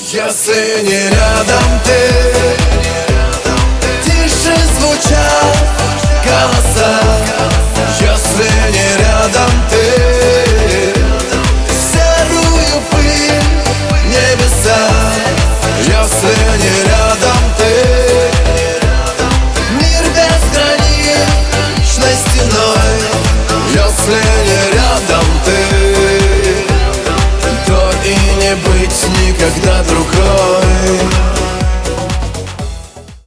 Если не рядом ты, тише звучат голоса. Если не рядом ты, серую пыль небеса. Если не рядом